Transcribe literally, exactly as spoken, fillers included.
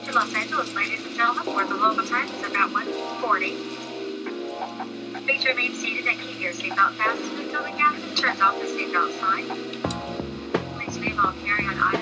to Los Angeles, ladies and gentlemen, where the local time is about one forty. Please remain seated and keep your seatbelt fastened until the captain turns off the seatbelt sign. Please leave all carry-on items